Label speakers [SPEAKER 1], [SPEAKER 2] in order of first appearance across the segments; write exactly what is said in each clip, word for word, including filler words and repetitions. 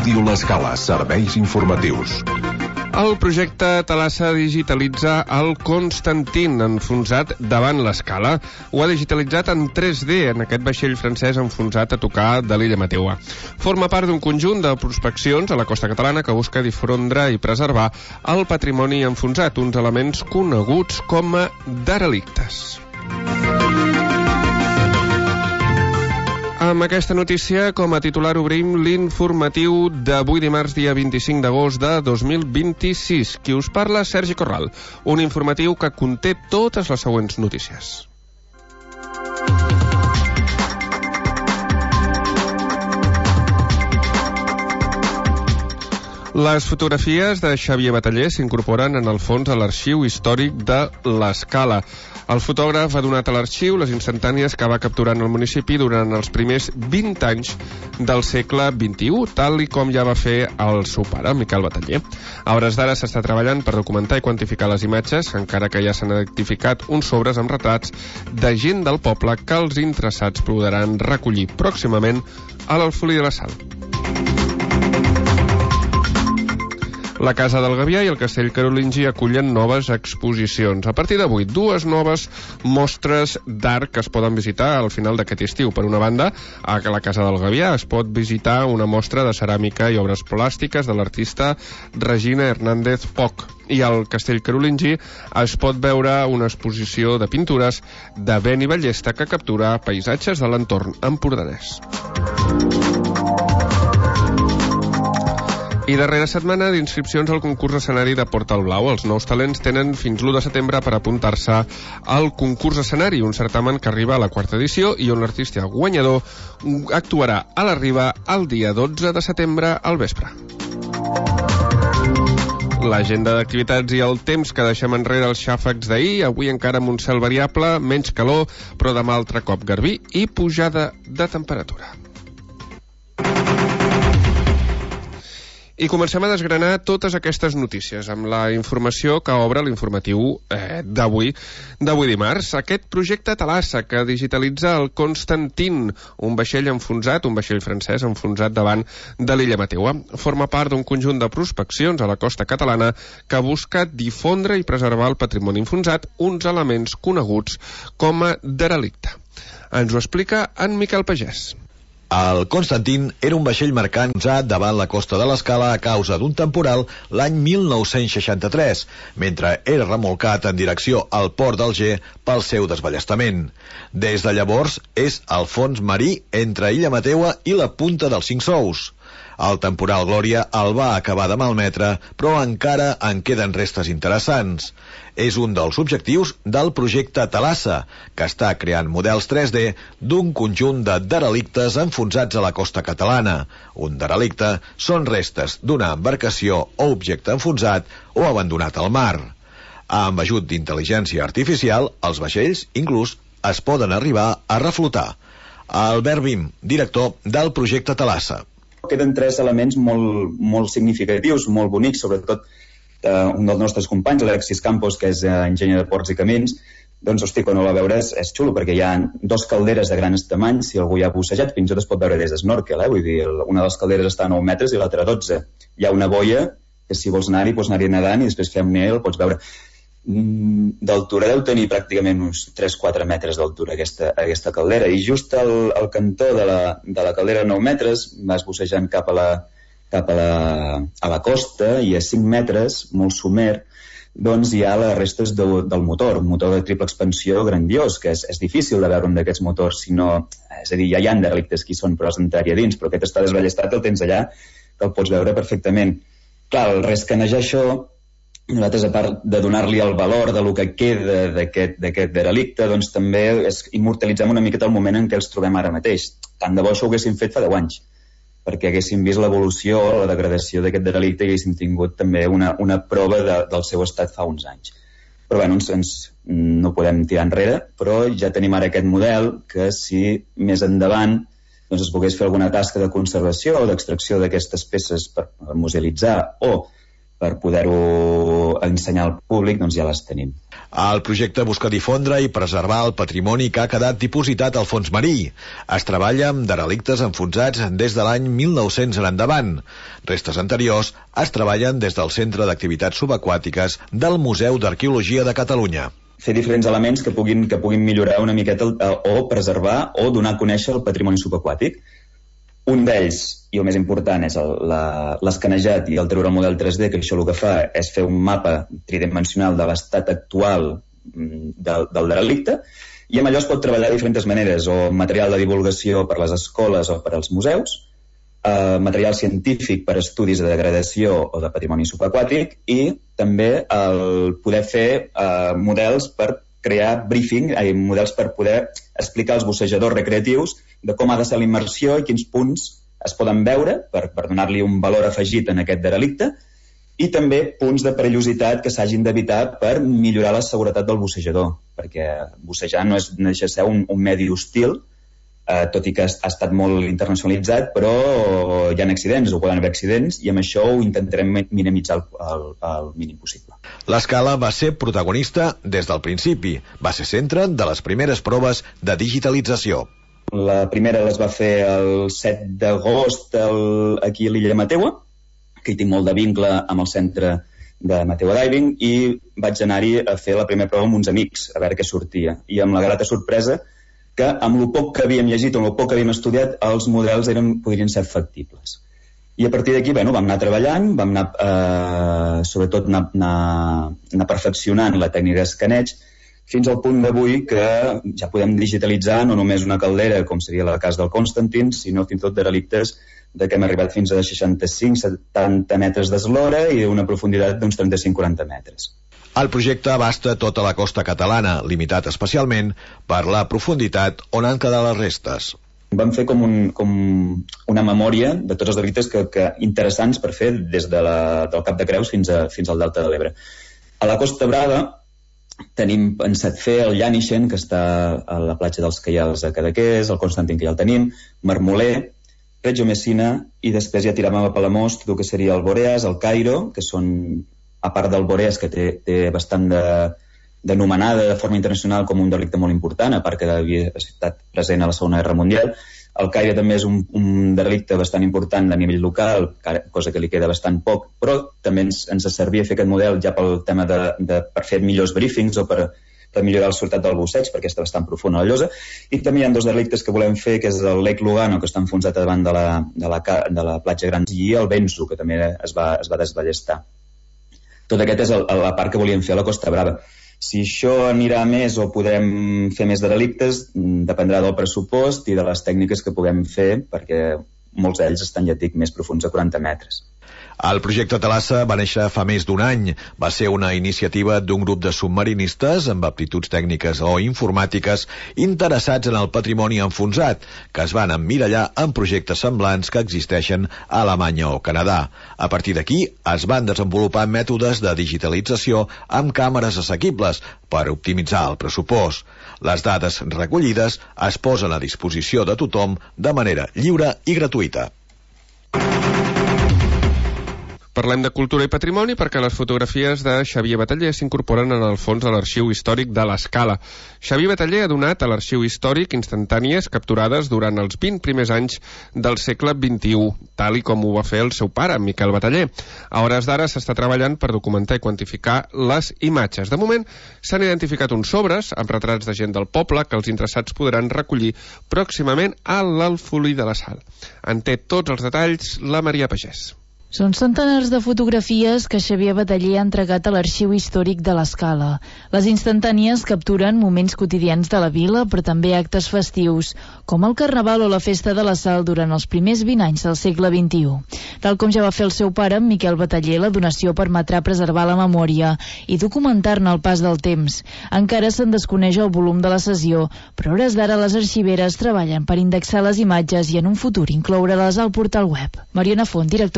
[SPEAKER 1] Ràdio L'Escala, serveis informatius.
[SPEAKER 2] El projecte Thalassa digitalitza el Constantin, enfonsat davant l'Escala. Ho ha digitalitzat en tres D en aquest vaixell francès enfonsat a tocar de l'illa Mateua. Forma part d'un conjunt de prospeccions a la costa catalana que busca difondre i preservar el patrimoni enfonsat, uns elements coneguts com a derelictes. Amb aquesta notícia, com a titular, obrim l'informatiu d'avui dimarts, dia vint-i-cinc d'agost de dos mil vint-i-sis. Qui us parla, Sergi Corral. Un informatiu que conté totes les següents notícies. Les fotografies de Xavier Bataller s'incorporen en el fons a l'arxiu històric de l'Escala. El fotògraf ha donat a l'arxiu les instantànies que va capturant el municipi durant els primers vint anys del segle vint-i-u, tal i com ja va fer el seu pare, Miquel Bataller. A hores d'ara s'està treballant per documentar i quantificar les imatges, encara que ja s'han identificat uns sobres amb retrats de gent del poble que els interessats podran recollir pròximament a l'Alfolí de la Sal. La Casa del Gavià i el Castell Carolingi acullen noves exposicions. A partir d'avui, dues noves mostres d'art que es poden visitar al final d'aquest estiu. Per una banda, a la Casa del Gavià es pot visitar una mostra de ceràmica i obres plàstiques de l'artista Regina Hernández Poch. I al Castell Carolingi es pot veure una exposició de pintures de Beni Ballesta que captura paisatges de l'entorn empordanès. I darrera setmana d'inscripcions al concurs escenari de Portal Blau. Els nous talents tenen fins l'u de setembre per apuntar-se al concurs escenari, un certamen que arriba a la quarta edició i on l'artista guanyador actuarà a la Riba el dia dotze de setembre al vespre. L'agenda d'activitats i el temps que deixem enrere els xàfecs d'ahir, avui encara amb un cel variable, menys calor, però demà altre cop garbí i pujada de temperatura. I comencem a desgranar totes aquestes notícies amb la informació que obre l'informatiu eh, d'avui d'avui dimarts. Aquest projecte Thalassa que digitalitza el Constantin, un vaixell enfonsat, un vaixell francès enfonsat davant de l'illa Mateua. Forma part d'un conjunt de prospeccions a la costa catalana que busca difondre i preservar el patrimoni enfonsat, uns elements coneguts com a derelicte. Ens ho explica en Miquel Pagès.
[SPEAKER 3] El Constantin era un vaixell mercant usat davant la costa de l'Escala a causa d'un temporal l'any mil nou-cents seixanta-tres, mentre era remolcat en direcció al port d'Alger pel seu desballestament. Des de llavors és al fons marí entre Illa Mateua i la Punta dels Cinc Sous. El temporal Glòria el va acabar de malmetre, però encara en queden restes interessants. És un dels objectius del projecte Thalassa, que està creant models tres D d'un conjunt de derelictes enfonsats a la costa catalana. Un derelicte són restes d'una embarcació o objecte enfonsat o abandonat al mar. Amb ajut d'intel·ligència artificial, els vaixells, inclús, es poden arribar a reflotar. Albert Bim, director del projecte Thalassa.
[SPEAKER 4] Queden tres elements molt, molt significatius, molt bonics, sobretot eh, un dels nostres companys, l'Alexis Campos, que és eh, enginyer de ports i camins. Doncs, hosti, quan ho va veure és, és xulo, perquè hi ha dos calderes de grans tamanys, si algú hi ha bussejat, fins i tot es pot veure des d'esnorkel, eh? Vull dir, una de les calderes està a nou metres i l'altra a dotze. Hi ha una boia, que si vols anar-hi, pots anar-hi nedant i després fer un neu, el pots veure. D'altura deu tenir pràcticament uns tres a quatre metres d'altura aquesta, aquesta caldera, i just al, al cantó de la, de la caldera nou metres vas bussejant cap a la, cap a la, a la costa, i a cinc metres, molt somer, doncs hi ha les restes de, del motor, un motor de triple expansió grandiós, que és, és difícil de veure un d'aquests motors, sinó, és a dir, ja hi ha derelictes que hi són, però has d'entrar-hi a dins, però aquest està desballestat, el tens allà, que el pots veure perfectament. Clar, el rescanejar això, nosaltres, a part de donar-li el valor de lo que queda d'aquest derelicte, doncs també és immortalitzem una miqueta el moment en què els trobem ara mateix. Tant de bo això ho haguéssim fet fa deu anys, perquè haguéssim vist l'evolució, la degradació d'aquest derelicte i haguéssim tingut també una, una prova de, del seu estat fa uns anys. Però bé, ens, ens, no podem tirar enrere, però ja tenim ara aquest model que si més endavant doncs es pogués fer alguna tasca de conservació o d'extracció d'aquestes peces per, per musealitzar o per poder-ho ensenyar al públic, doncs ja les tenim.
[SPEAKER 3] El projecte busca difondre i preservar el patrimoni que ha quedat dipositat al fons marí. Es treballa amb derelictes enfonsats des de l'any mil nou-cents en endavant. Restes anteriors es treballen des del Centre d'Activitats Subaquàtiques del Museu d'Arqueologia de Catalunya.
[SPEAKER 4] Fer diferents elements que puguin, que puguin millorar una miqueta el, o preservar o donar a conèixer el patrimoni subaquàtic. Un d'ells, i el més important, és l'escanejat i el treure el model tres D, que això el que fa és fer un mapa tridimensional de l'estat actual del, del derelicte, i amb allò es pot treballar de diferents maneres, o material de divulgació per les escoles o per als museus, eh, material científic per estudis de degradació o de patrimoni subaquàtic, i també el poder fer eh, models per crear briefing, eh, models per poder explicar als bussejadors recreatius de com ha de ser la immersió i quins punts es poden veure per, per donar-li un valor afegit en aquest derelicte, i també punts de perillositat que s'hagin d'evitar per millorar la seguretat del bussejador, perquè bussejar no, és, no deixa de ser un, un medi hostil, eh, tot i que ha estat molt internacionalitzat, però hi ha accidents, o poden haver accidents, i amb això ho intentarem minimitzar el, el, el mínim possible.
[SPEAKER 3] L'escala va ser protagonista des del principi, va ser centre de les primeres proves de digitalització.
[SPEAKER 4] La primera les va fer el set d'agost aquí a l'illa Mateua, que hi tinc molt de vincle amb el centre de Mateua Diving, i vaig anar-hi a fer la primera prova amb uns amics, a veure què sortia. I amb la grata sorpresa que amb el poc que havíem llegit o amb el poc que havíem estudiat, els models eren, podrien ser factibles. I a partir d'aquí, bueno, vam anar treballant, vam anar, eh, sobretot, anar, anar, anar perfeccionant la tècnica d'escaneig, fins al punt d'avui que ja podem digitalitzar no només una caldera, com seria el cas del Constantin, sinó fins i tot derelictes de que hem arribat fins a seixanta-cinc a setanta metres d'eslora i una profunditat d'uns trenta-cinc a quaranta metres.
[SPEAKER 3] El projecte abasta tota la costa catalana, limitat especialment per la profunditat on han quedat les restes.
[SPEAKER 4] Vam fer com, un, com una memòria de tots els delictes que, que interessants per fer des de la, del Cap de Creus fins, a, fins al Delta de l'Ebre. A la Costa Brava tenim pensat fer el Llànixen, que està a la platja dels Caials de Cadaqués, el Constantin, que ja el tenim, Marmoler, Reggio Messina, i després ja tiràvem a Palamós tot el que seria el Boreas, el Cairo, que són, a part del Boreas, que té, té bastant de, d'anomenada de forma internacional com un delicte molt important, a part que havia estat present a la Segona Guerra Mundial. El Caire també és un, un delicte bastant important a nivell local, cosa que li queda bastant poc, però també ens, ens servia fer aquest model ja pel tema de, de per fer millors briefings o per, per millorar la seguretat del busseig, perquè està bastant profund a la llosa. I també hi ha dos delictes que volem fer, que és el Lake Lugano, que està enfonsat davant de la, de la, de la platja Gran, i el Benzo, que també es va, es va desballestar. Tot aquest és el, la part que volíem fer a la Costa Brava. Si això anirà més o podrem fer més de delictes, dependrà del pressupost i de les tècniques que puguem fer, perquè molts d'ells estan, ja dic, més profuns de quaranta metres.
[SPEAKER 3] El projecte Thalassa va néixer fa més d'un any. Va ser una iniciativa d'un grup de submarinistes amb aptituds tècniques o informàtiques interessats en el patrimoni enfonsat, que es van emmirallar en projectes semblants que existeixen a Alemanya o Canadà. A partir d'aquí es van desenvolupar mètodes de digitalització amb càmeres assequibles per optimitzar el pressupost. Les dades recollides es posen a disposició de tothom de manera lliure i gratuïta.
[SPEAKER 2] Parlem de cultura i patrimoni perquè les fotografies de Xavier Bataller s'incorporen en el fons de l'Arxiu Històric de l'Escala. Xavier Bataller ha donat a l'Arxiu Històric instantànies capturades durant els vint primers anys del segle vint-i-u, tal i com ho va fer el seu pare, Miquel Bataller. A hores d'ara s'està treballant per documentar i quantificar les imatges. De moment s'han identificat uns sobres amb retrats de gent del poble que els interessats podran recollir pròximament a l'Alfolí de la Sal. En té tots els detalls la Maria Pagès.
[SPEAKER 5] Són centenars de fotografies que Xavier Bataller ha entregat a l'Arxiu Històric de l'Escala. Les instantànies capturen moments quotidians de la vila, però també actes festius, com el Carnaval o la Festa de la Sal durant els primers vint anys del segle vint-i-u. Tal com ja va fer el seu pare, Miquel Bataller, la donació permetrà preservar la memòria i documentar-ne el pas del temps. Encara se'n desconeix el volum de la sessió, però a hores d'ara les arxiveres treballen per indexar les imatges i en un futur incloure-les al portal web. Mariona Font, directora de l'Arxiu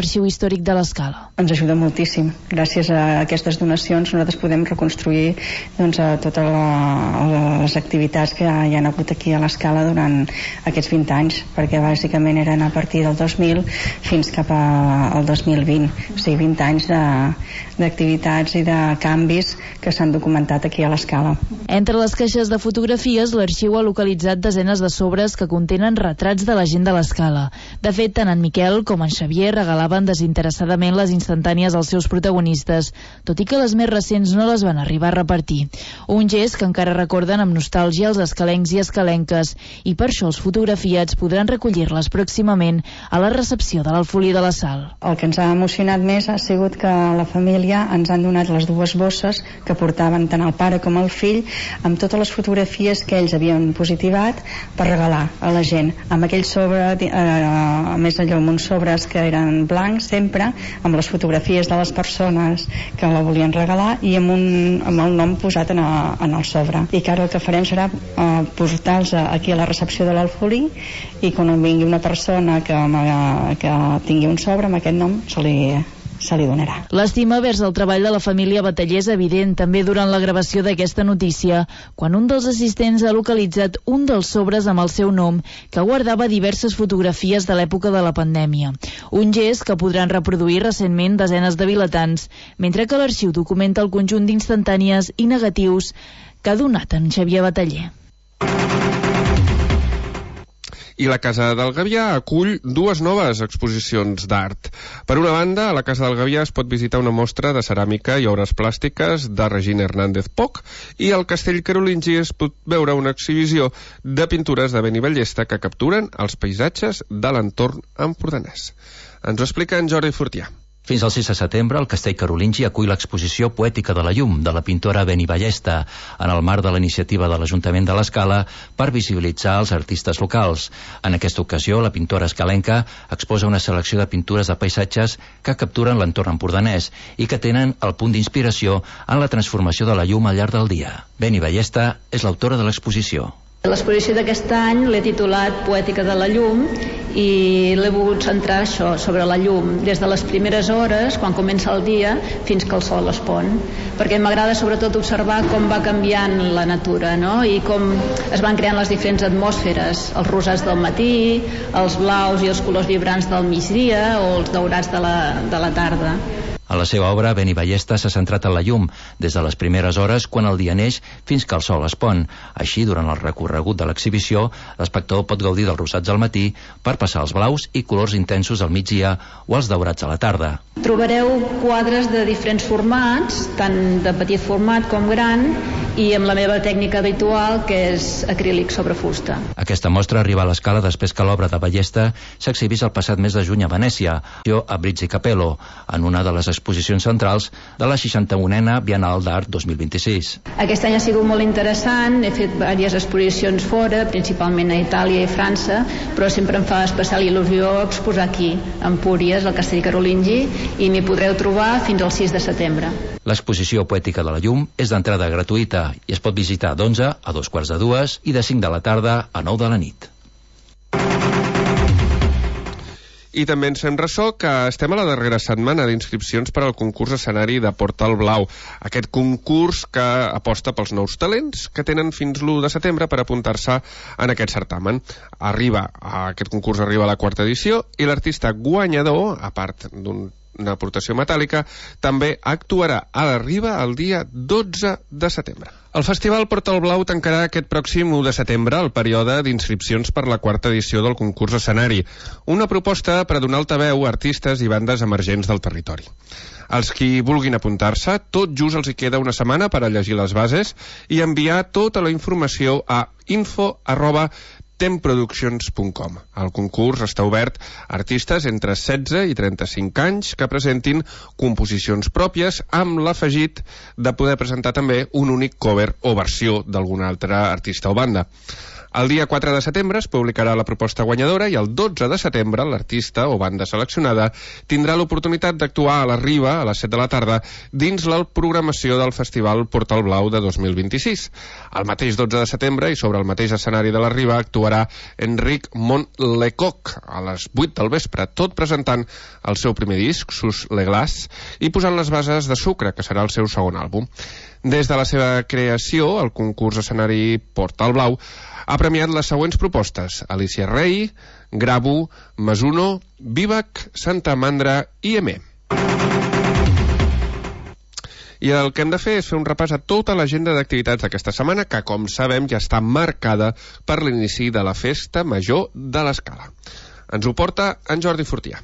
[SPEAKER 5] l'Arxiu Històric de l'Escala.
[SPEAKER 6] Ens ajuda moltíssim. Gràcies a aquestes donacions nosaltres podem reconstruir doncs, totes les activitats que hi ha hagut aquí a l'Escala durant aquests vint anys, perquè bàsicament eren a partir del dos mil fins cap al dos mil vint, o sigui vint anys d'activitats i de canvis que s'han documentat aquí a l'Escala.
[SPEAKER 5] Entre les caixes de fotografies, l'arxiu ha localitzat desenes de sobres que contenen retrats de la gent de l'Escala. De fet, tant en Miquel com en Xavier regalaven desinteressadament les instantànies als seus protagonistes, tot i que les més recents no les van arribar a repartir. Un gest que encara recorden amb nostàlgia els escalencs i escalenques, i per això els fotografiats podran recollir-les pròximament a la recepció de l'Alfolí de la Sal.
[SPEAKER 6] El que ens ha emocionat més ha sigut que la família ens han donat les dues bosses que portaven tant el pare com el fill, amb totes les fotografies que ells havien positivat per regalar a la gent, amb aquell sobre, eh, a més allò, amb uns sobres que eren blancs sempre, amb les fotografies de les persones que la volien regalar i amb, un, amb el nom posat en, a, en el sobre. I que ara el que farem serà eh, portar-los aquí a la recepció de l'Alfolí, i quan vingui una persona que, que tingui un sobre amb aquest nom se li se li donarà.
[SPEAKER 5] L'estima vers el treball de la família Bataller és evident també durant la gravació d'aquesta notícia, quan un dels assistents ha localitzat un dels sobres amb el seu nom que guardava diverses fotografies de l'època de la pandèmia. Un gest que podran reproduir recentment desenes de vilatans, mentre que l'arxiu documenta el conjunt d'instantànies i negatius que ha donat en Xavier Bataller.
[SPEAKER 2] I la Casa del Gavià acull dues noves exposicions d'art. Per una banda, a la Casa del Gavià es pot visitar una mostra de ceràmica i obres plàstiques de Regina Hernández Poch, i al Castell Carolingi es pot veure una exhibició de pintures de Beni Ballesta que capturen els paisatges de l'entorn empordanès. Ens ho explica en Jordi Fortià.
[SPEAKER 7] Fins al sis de setembre, el Castell Carolingi acull l'exposició Poètica de la llum, de la pintora Beni Ballesta, en el marc de la iniciativa de l'Ajuntament de l'Escala per visibilitzar els artistes locals. En aquesta ocasió, la pintora escalenca exposa una selecció de pintures de paisatges que capturen l'entorn empordanès i que tenen el punt d'inspiració en la transformació de la llum al llarg del dia. Beni Ballesta és l'autora de l'exposició.
[SPEAKER 8] L'exposició d'aquest any l'he titulat Poètica de la llum i l'he volgut centrar això, sobre la llum, des de les primeres hores, quan comença el dia, fins que el sol es pon. Perquè m'agrada sobretot observar com va canviant la natura, no? I com es van creant les diferents atmosferes, els rosats del matí, els blaus i els colors vibrants del migdia o els daurats de la, de la tarda.
[SPEAKER 7] A la seva obra, Beni Ballesta s'ha centrat en la llum, des de les primeres hores, quan el dia neix, fins que el sol es pon. Així, durant el recorregut de l'exhibició, l'espectador pot gaudir dels rosats al matí per passar als blaus i colors intensos al migdia o als daurats a la tarda.
[SPEAKER 8] Trobareu quadres de diferents formats, tant de petit format com gran, i amb la meva tècnica habitual, que és acrílic sobre fusta.
[SPEAKER 7] Aquesta mostra arriba a l'Escala després que l'obra de Ballesta s'exhibís el passat mes de juny a Venècia, a Brizzi Capello, en una de les exposicions centrals de la seixanta-unena Bienal d'Art dos mil vint-i-sis.
[SPEAKER 8] Aquest any ha sigut molt interessant, he fet diverses exposicions fora, principalment a Itàlia i França, però sempre em fa especial il·lusió exposar aquí, a Empúries, al Castell Carolingi, i m'hi podreu trobar fins al sis de setembre.
[SPEAKER 7] L'exposició Poètica de la llum és d'entrada gratuïta i es pot visitar d'onze a dos quarts de dues i de cinc de la tarda a nou de la nit.
[SPEAKER 2] I també ens fem ressò que estem a la darrera setmana d'inscripcions per al concurs escenari de Portal Blau. Aquest concurs que aposta pels nous talents que tenen fins l'u de setembre per apuntar-se en aquest certamen. Arriba, aquest concurs arriba a la quarta edició i l'artista guanyador, a part d'un una aportació metàl·lica, també actuarà a la Riba el dia dotze de setembre. El Festival Portal Blau tancarà aquest pròxim u de setembre el període d'inscripcions per la quarta edició del concurs escenari, una proposta per a donar altaveu a artistes i bandes emergents del territori. Els qui vulguin apuntar-se, tot just els hi queda una setmana per a llegir les bases i enviar tota la informació a info arroba temproductions punt com. El concurs està obert a artistes entre setze i trenta-cinc anys que presentin composicions pròpies amb l'afegit de poder presentar també un únic cover o versió d'algun altre artista o banda. El dia quatre de setembre es publicarà la proposta guanyadora i el dotze de setembre l'artista o banda seleccionada tindrà l'oportunitat d'actuar a la Riba a les set de la tarda dins la programació del Festival Portal Blau de dos mil vint-i-sis. El mateix dotze de setembre i sobre el mateix escenari de la Riba actuarà Enric Montlecoq a les vuit del vespre, tot presentant el seu primer disc, Sus le Glace, i posant les bases de Sucre, que serà el seu segon àlbum. Des de la seva creació, el concurs escenari Portal Blau ha premiat les següents propostes: Alicia Rey, Grabu, Masuno, Vivac, Santa Mandra i Emé. I el que hem de fer és fer un repàs a tota l'agenda d'activitats d'aquesta setmana, que, com sabem, ja està marcada per l'inici de la Festa Major de l'Escala. Ens ho porta en Jordi Fortià.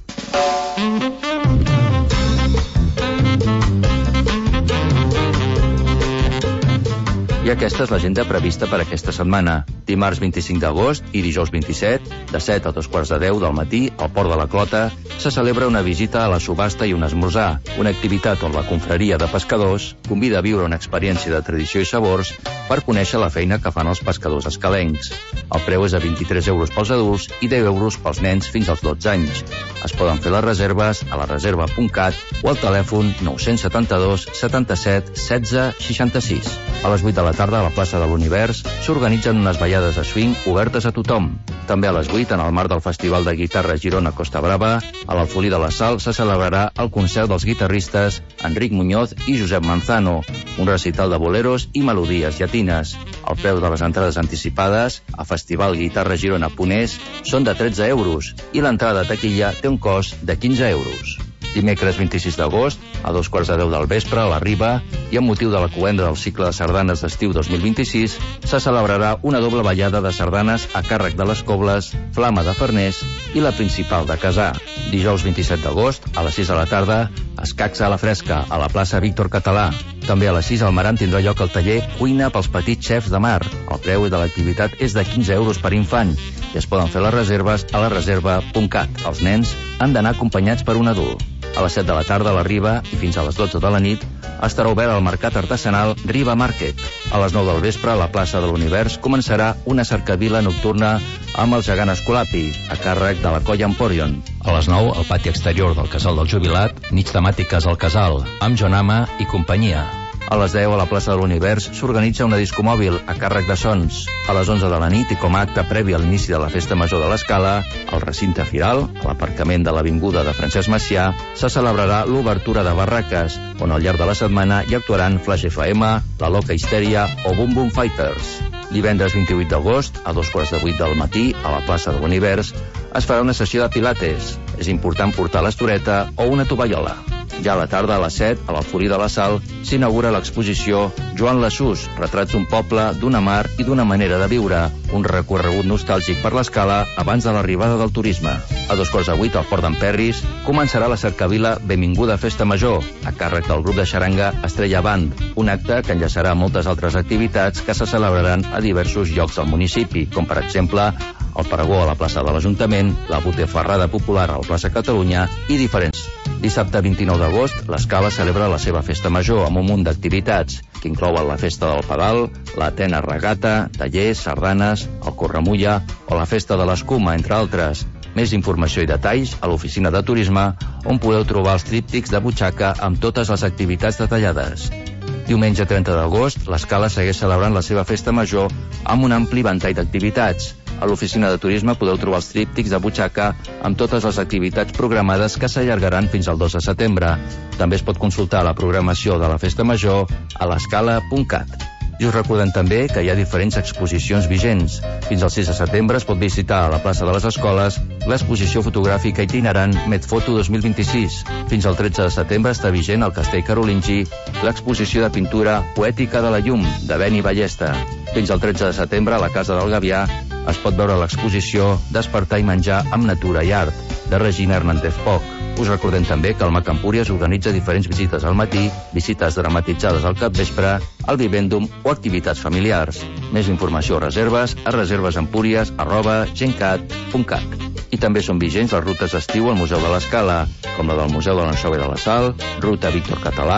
[SPEAKER 7] I aquesta és l'agenda prevista per aquesta setmana. Dimarts vint-i-cinc d'agost i dijous vint-i-set, de set a dos quarts de deu del matí, al Port de la Clota, se celebra una visita a la subhasta i un esmorzar, una activitat on la confraria de pescadors convida a viure una experiència de tradició i sabors per conèixer la feina que fan els pescadors escalencs. El preu és de vint-i-tres euros pels adults i deu euros pels nens fins als dotze anys. Es poden fer les reserves a la reserva punt cat o al telèfon nou setanta-dos setanta-set setze seixanta-sis. A les vuit de la tarda a la plaça de l'Univers s'organitzen unes ballades de swing obertes a tothom. També a les vuit, en el marc del Festival de Guitarra Girona Costa Brava, a l'Alfolí de la Sal se celebrarà el concert dels guitarristes Enric Muñoz i Josep Manzano, un recital de boleros i melodies llatines. El preu de les entrades anticipades a festival guitarra girona punt es són de tretze euros i l'entrada de taquilla té un cost de quinze euros. Dimecres vint-i-sis d'agost, a dos quarts de deu del vespre, a la Riba, i amb motiu de la cloenda del cicle de sardanes d'estiu dos mil vint-i-sis, se celebrarà una doble ballada de sardanes a càrrec de les Cobles, Flama de Farners i la Principal de Casà. Dijous vint-i-set d'agost, a les sis de la tarda, escacs a la fresca, a la plaça Víctor Català. També a les sis al Maran tindrà lloc el taller Cuina pels petits xefs de mar. El preu de l'activitat és de quinze euros per infant i es poden fer les reserves a la reserva punt cat. Els nens han d'anar acompanyats per un adult. A les set de la tarda a la Riba i fins a les dotze de la nit estarà obert el mercat artesanal Riba Market. A les nou del vespre, a la plaça de l'Univers, començarà una cercavila nocturna amb el gegant Escolapi, a càrrec de la Colla Emporion. A les nou, al pati exterior del Casal del Jubilat, nits temàtiques al Casal, amb Jonama i companyia. A les deu, a la plaça de l'Univers, s'organitza una discomòbil a càrrec de Sons. A les onze de la nit i com a acte previ a l'inici de la Festa Major de l'Escala, al recinte Firal, a l'aparcament de l'Avinguda de Francesc Macià, se celebrarà l'obertura de barraques, on al llarg de la setmana hi actuaran Flash F M, La Loca Histèria o Boom Boom Fighters. Divendres vint-i-vuit d'agost, a dos quarts de vuit del matí, a la plaça de l'Univers, es farà una sessió de pilates. És important portar l'estoreta o una tovallola. Ja a la tarda, a les set, a l'Alfolí de la Sal, s'inaugura l'exposició Joan Lassús, retrats d'un poble, d'una mar i d'una manera de viure, un recorregut nostàlgic per l'Escala abans de l'arribada del turisme. A dos quarts de vuit, al Port d'en Perris, començarà la cercavila Benvinguda Festa Major, a càrrec del grup de xaranga Estrella Band, un acte que enllaçarà moltes altres activitats que se celebraran a diversos llocs del municipi, com per exemple el Paragó a la plaça de l'Ajuntament, la Botifarrada Popular a la plaça Catalunya i diferents. Dissabte vint-i-nou d'agost, l'Escala celebra la seva festa major amb un munt d'activitats, que inclouen la festa del Pedal, l'Atena Regata, tallers, sardanes, el Corremulla o la festa de l'Escuma, entre altres. Més informació i detalls a l'oficina de turisme, on podeu trobar els tríptics de butxaca amb totes les activitats detallades. Diumenge trenta d'agost, l'Escala segueix celebrant la seva festa major amb un ampli ventall d'activitats. A l'oficina de turisme podeu trobar els tríptics de butxaca amb totes les activitats programades que s'allargaran fins al dos de setembre. També es pot consultar la programació de la Festa Major a l'escala punt cat. I us recordem també que hi ha diferents exposicions vigents. Fins al sis de setembre es pot visitar a la plaça de les Escoles l'exposició fotogràfica itinerant Medfoto dos mil vint-i-sis. Fins al tretze de setembre està vigent al Castell Carolingi l'exposició de pintura Poètica de la llum, de Beni Ballesta. Fins al tretze de setembre, a la Casa del Gavià, es pot veure l'exposició Despertar i menjar amb natura i art, de Regina Hernández Poch. Us recordem també que el Mac Empúries organitza diferents visites al matí, visites dramatitzades al capvespre, al vivèndum o activitats familiars. Més informació o reserves a reservesempúries arroba gencat punt cat. I també són vigents les rutes d'estiu al Museu de l'Escala, com la del Museu de l'Anxova i de la Sal, Ruta Víctor Català,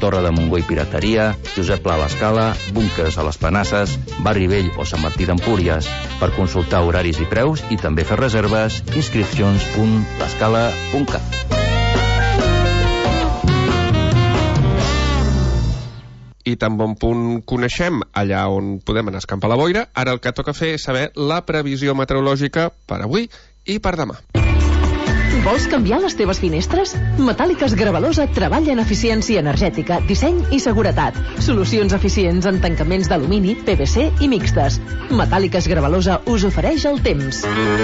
[SPEAKER 7] Torre de Montgó i Pirateria, Josep Pla a l'Escala, Búnquers a les Panasses, Barri Vell o Sant Martí d'Empúries. Per consultar horaris i preus i també fer reserves, inscripcions punt l'escala punt cat.
[SPEAKER 2] I tan bon punt coneixem allà on podem anar a escampar la boira, ara el que toca fer és saber la previsió meteorològica per avui i per demà.
[SPEAKER 9] Vols canviar les teves finestres? Metàl·liques Gravalosa treballa en eficiència energètica, disseny i seguretat. Solucions eficients en tancaments d'alumini, P V C i mixtes. Metàl·liques Gravalosa us ofereix el temps.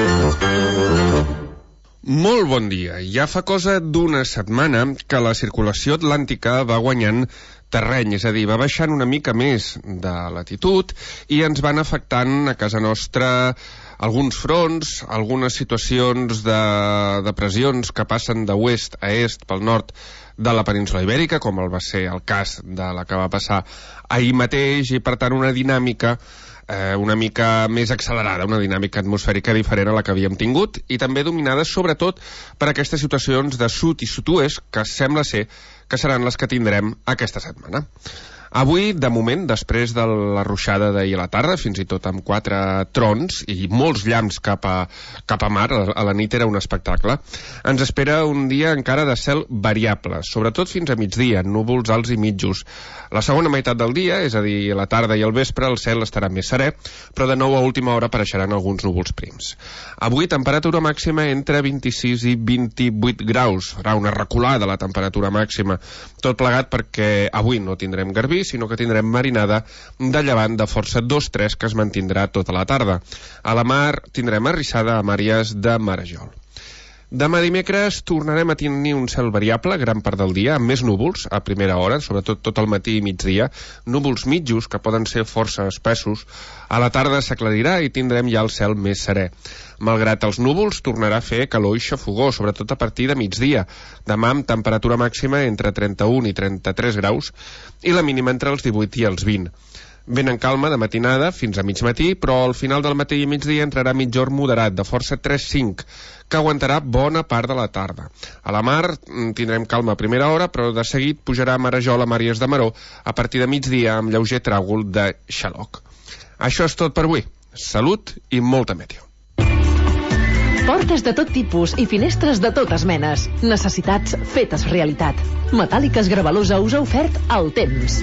[SPEAKER 2] Molt bon dia. Ja fa cosa d'una setmana que la circulació atlàntica va guanyant terreny, és a dir, va baixant una mica més de latitud i ens van afectant a casa nostra alguns fronts, algunes situacions de, de pressions que passen de oest a est pel nord de la península ibèrica, com el va ser el cas de la que va passar ahir mateix, i per tant una dinàmica eh, una mica més accelerada, una dinàmica atmosfèrica diferent a la que havíem tingut, i també dominada sobretot per aquestes situacions de sud i sud-oest que sembla ser que seran les que tindrem aquesta setmana. Avui, de moment, després de la ruixada d'ahir a la tarda, fins i tot amb quatre trons i molts llamps cap a, cap a mar, a la nit era un espectacle, ens espera un dia encara de cel variable, sobretot fins a migdia, núvols alts i mitjos. La segona meitat del dia, és a dir, a la tarda i al vespre, el cel estarà més serè, però de nou a última hora apareixeran alguns núvols prims. Avui, temperatura màxima entre vint-i-sis i vint-i-vuit graus, serà una reculada la temperatura màxima, tot plegat perquè avui no tindrem garbí, sinó que tindrem marinada de llevant de força dos tres que es mantindrà tota la tarda. A la mar tindrem arrissada a Màries de Marajol. Demà dimecres tornarem a tenir un cel variable gran part del dia, amb més núvols a primera hora, sobretot tot el matí i migdia, núvols mitjos que poden ser força espessos. A la tarda s'aclarirà i tindrem ja el cel més serè. Malgrat els núvols, tornarà a fer calor i xafogor, sobretot a partir de migdia. Demà amb temperatura màxima entre trenta-un i trenta-tres graus i la mínima entre els divuit i els vint. Vent en calma de matinada fins a mig matí, però al final del matí i migdia entrarà mitjorn moderat de força tres cinc, que aguantarà bona part de la tarda. A la mar tindrem calma a primera hora, però de seguit pujarà a Marajol a Màries de Maró a partir de migdia amb lleuger tràgol de xaloc. Això és tot per avui. Salut i molta meteo.
[SPEAKER 9] Portes de tot tipus i finestres de totes menes. Necessitats fetes realitat. Metàl·liques Gravalosa us ha ofert el temps.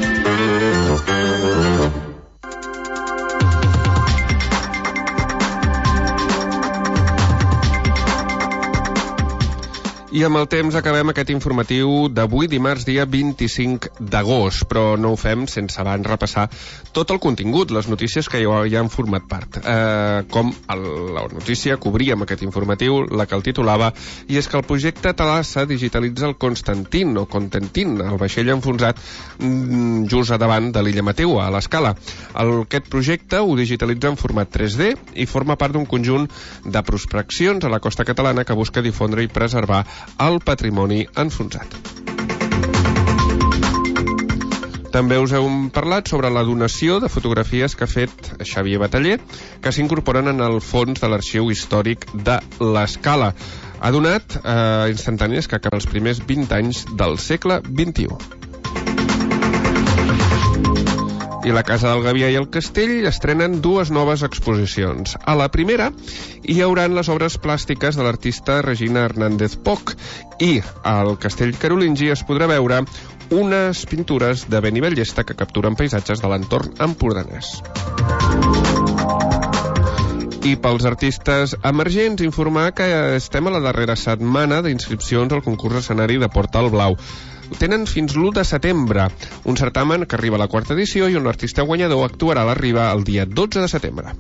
[SPEAKER 2] I amb el temps acabem aquest informatiu d'avui, dimarts, dia vint-i-cinc d'agost, però no ho fem sense abans repassar tot el contingut, les notícies que ja, ja han format part. Eh, com el, la notícia que obríem aquest informatiu, la que el titulava, i és que el projecte Thalassa digitalitza el Constantin, o Contentin, el vaixell enfonsat just a davant de l'illa Mateua, a l'Escala. El, aquest projecte ho digitalitza en format tres D i forma part d'un conjunt de prospeccions a la costa catalana que busca difondre i preservar el patrimoni enfonsat. També us hem parlat sobre la donació de fotografies que ha fet Xavier Bataller, que s'incorporen en el fons de l'arxiu històric de l'Escala. Ha donat eh, instantànies que acaben els primers vint anys del segle vint-i-u. I la Casa del Gavià i el Castell estrenen dues noves exposicions. A la primera hi hauran les obres plàstiques de l'artista Regina Hernández Poch i al Castell Carolingi es podrà veure unes pintures de Beni Ballesta que capturen paisatges de l'entorn empordanès. I pels artistes emergents, informar que estem a la darrera setmana d'inscripcions al concurs escenari de Portal Blau. Ho tenen fins l'u de setembre, un certamen que arriba a la quarta edició i on l'artista guanyador actuarà a la Riba el dia dotze de setembre.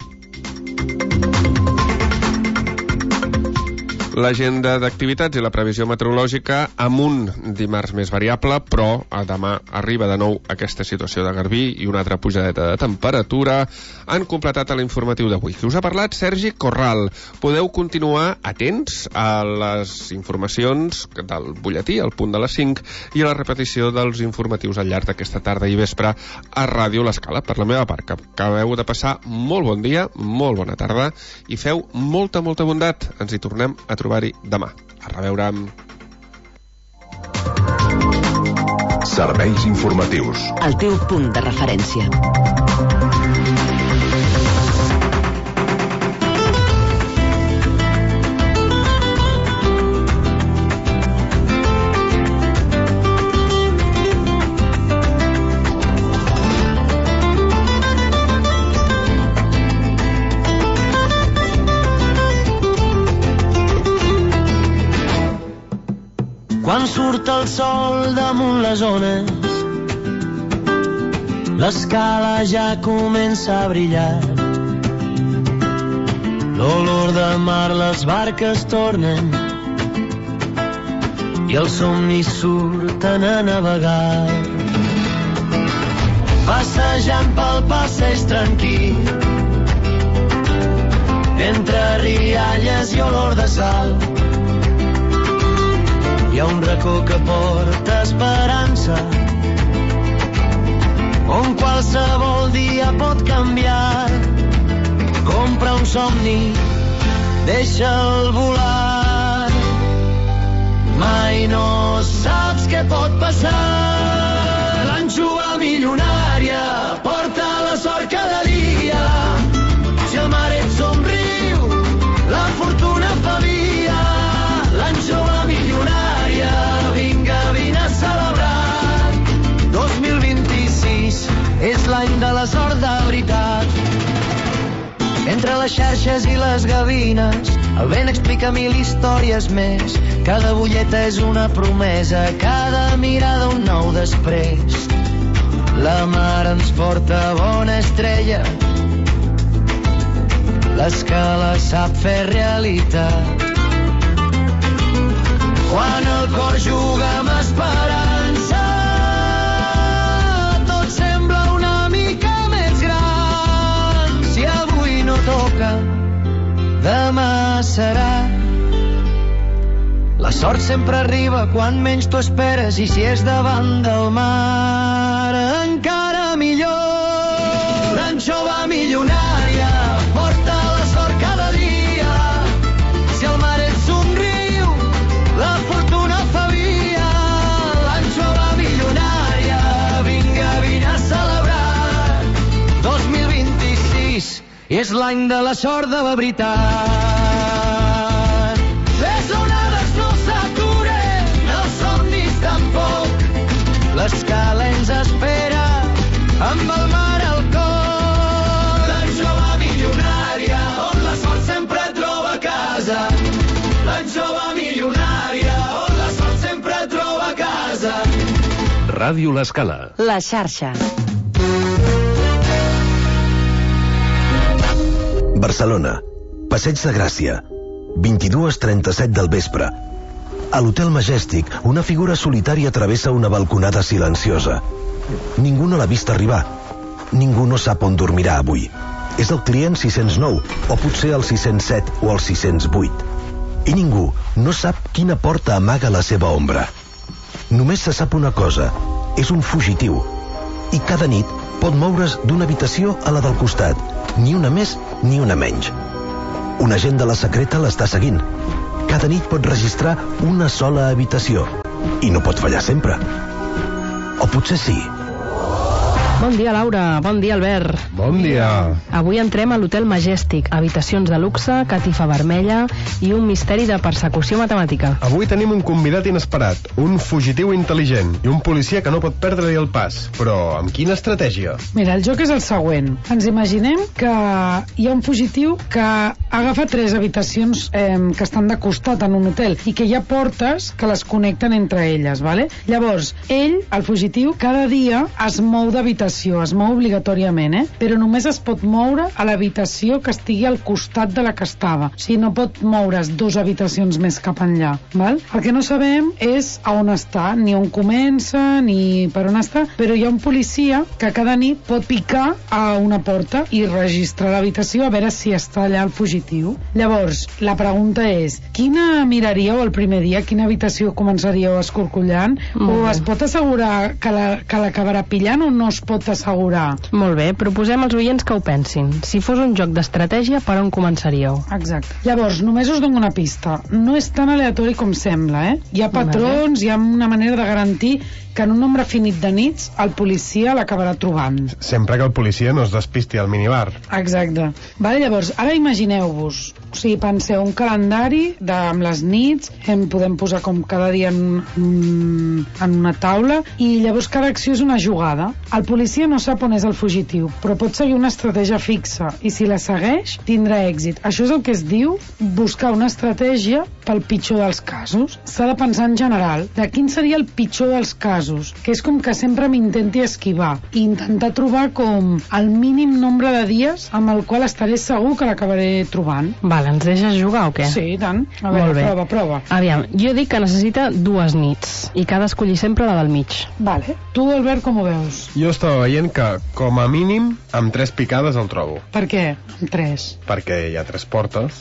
[SPEAKER 2] L'agenda d'activitats i la previsió meteorològica amb un dimarts més variable, però a demà arriba de nou aquesta situació de garbí i una altra pujadeta de temperatura. Han completat l'informatiu d'avui. Qui us ha parlat? Sergi Corral. Podeu continuar atents a les informacions del butlletí al punt de les cinc i a la repetició dels informatius al llarg d'aquesta tarda i vespre a Ràdio L'Escala. Per la meva part, que acabeu de passar molt bon dia, molt bona tarda i feu molta, molta bondat. Ens hi tornem a trobar-hi demà. A reveure.
[SPEAKER 1] Serveis informatius.
[SPEAKER 9] El teu punt de referència.
[SPEAKER 10] Quan surt el sol damunt les ones, l'escala ja comença a brillar. L'olor de mar, les barques tornen i els somnis surten a navegar. Passejant pel passeig tranquil, entre rialles i olor de sal, hi ha un racó que porta esperança, on qualsevol dia pot canviar. Compra un somni, deixa'l volar, mai no saps què pot passar. L'anxova milionària porta la sort cada dia, si el mar et somriu, la fortuna fa via. L'anxova milionària, vinga, vine a celebrar. dos mil vint-i-sis és l'any de la sort de veritat. Entre les xarxes i les gavines, el vent explica mil històries més. Cada bulleta és una promesa, cada mirada un nou després. La mar ens porta bona estrella, l'escala sap fer realitat. Quan el cor juga amb esperança, tot sembla una mica més gran. Si avui no toca, demà serà. La sort sempre arriba quan menys t'ho esperes, i si és davant del mar, encara millor. L'anxova milionària porta la sort cada dia, si el mar et somriu, la fortuna fa via. L'anxova milionària, vinga, vine a celebrar. dos mil vint-i-sis és l'any de la sort de la veritat. Les onades no s'aturen, els somnis tampoc. L'escala ens espera amb el mar al cor. L'anxova milionària, on la sort sempre troba casa. L'anxova milionària, on la sort sempre troba casa.
[SPEAKER 1] Ràdio L'Escala.
[SPEAKER 9] La xarxa.
[SPEAKER 11] Barcelona, Passeig de Gràcia, vint-i-dues trenta-set del vespre. A l'Hotel Majestic, una figura solitària travessa una balconada silenciosa. Ningú no l'ha vist arribar. Ningú no sap on dormirà avui. És el client sis-cents nou, o potser el sis-cents set o el sis-cents vuit. I ningú no sap quina porta amaga la seva ombra. Només se sap una cosa, és un fugitiu. I cada nit pot moure's d'una habitació a la del costat, ni una més ni una menys. Un agent de la secreta l'està seguint. Cada nit pot registrar una sola habitació i no pot fallar sempre. O potser sí.
[SPEAKER 12] Bon dia, Laura. Bon dia, Albert.
[SPEAKER 2] Bon dia.
[SPEAKER 12] Avui entrem a l'Hotel Majestic. Habitacions de luxe, catifa vermella i un misteri de persecució matemàtica.
[SPEAKER 2] Avui tenim un convidat inesperat, un fugitiu intel·ligent i un policia que no pot perdre-li el pas. Però amb quina estratègia?
[SPEAKER 13] Mira, el joc és el següent. Ens imaginem que hi ha un fugitiu que agafa tres habitacions eh, que estan de costat en un hotel i que hi ha portes que les connecten entre elles, vale? Llavors, ell, el fugitiu, cada dia es mou d'habitació, es mou obligatòriament, eh? Però només es pot moure a l'habitació que estigui al costat de la que estava. O sigui, no pot moure's dues habitacions més cap enllà, val? El que no sabem és a on està, ni on comença, ni per on està, però hi ha un policia que cada nit pot picar a una porta i registrar l'habitació a veure si està allà el fugitiu. Llavors, la pregunta és, quina miraríeu el primer dia? Quina habitació començaríeu escorcollant? O es pot assegurar que la, que l'acabarà pillant o no es pot pot assegurar.
[SPEAKER 12] Molt bé, proposem als oients que ho pensin. Si fos un joc d'estratègia, per on començaríeu?
[SPEAKER 13] Exacte. Llavors, només us dono una pista. No és tan aleatori com sembla, eh? Hi ha patrons, hi ha una manera de garantir que en un nombre finit de nits el policia l'acabarà trobant.
[SPEAKER 14] Sempre que el policia no es despisti al minibar.
[SPEAKER 13] Exacte. Vale, llavors, ara imagineu-vos, o sigui, penseu un calendari de, amb les nits, en podem posar com cada dia en, un, en una taula, i llavors cada acció és una jugada. El policia no sap on és el fugitiu, però pot seguir una estratègia fixa, i si la segueix, tindrà èxit. Això és el que es diu buscar una estratègia pel pitjor dels casos. S'ha de pensar en general de quin seria el pitjor dels casos, que és com que sempre m'intenti esquivar i intentar trobar com el mínim nombre de dies amb el qual estaré segur que l'acabaré trobant.
[SPEAKER 12] Vale, ens deixes jugar o què?
[SPEAKER 13] Sí, i tant. A veure, prova, prova.
[SPEAKER 12] Aviam, jo dic que necessita dues nits i que ha d'escollir sempre la del mig.
[SPEAKER 13] Vale. Tu, Albert, com ho veus?
[SPEAKER 14] Jo estava veient que, com a mínim, amb tres picades el trobo.
[SPEAKER 13] Per què? Amb tres?
[SPEAKER 14] Perquè hi ha tres portes